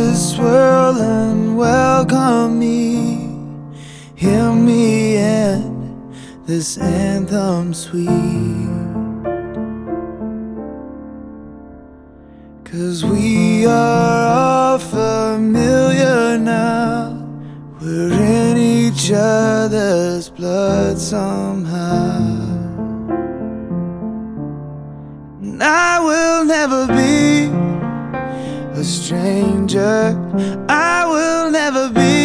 this world and welcome me. Hear me end this anthem sweet, 'cause we are all familiar now. We're in each other's blood somehow. And I will never be a stranger. I will never be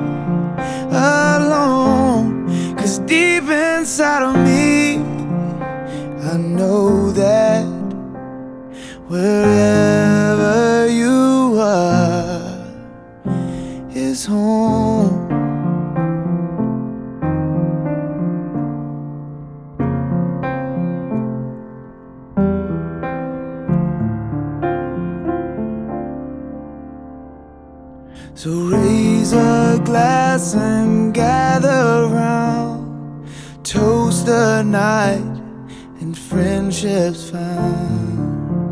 alone, 'cause deep inside of me I know that wherever you are is home. So raise a glass and gather round, toast the night and friendships found.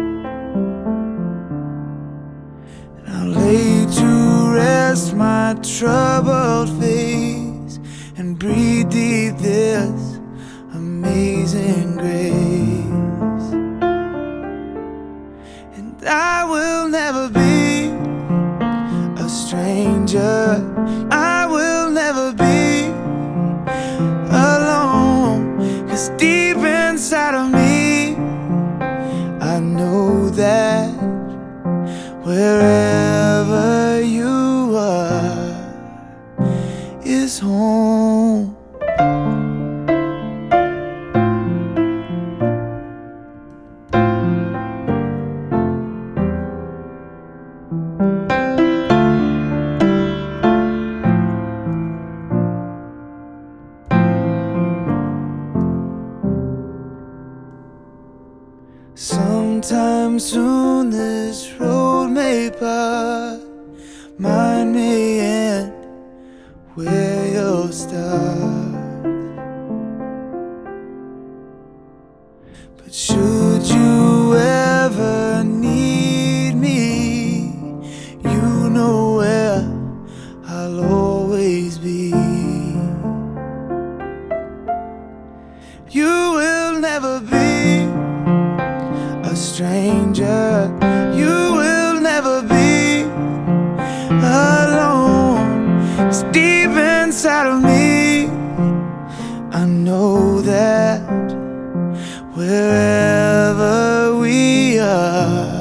And I'll lay to rest my troubled face and breathe deep this amazing grace. And I will never be a stranger. I will never be alone, 'cause deep inside of me I know that wherever you are is home. Sometime soon this road may part, mine may end where you'll start. But should you ever need me, you know where I'll always be. You will never be a stranger. You will never be alone, 'cause deep inside of me I know that wherever we are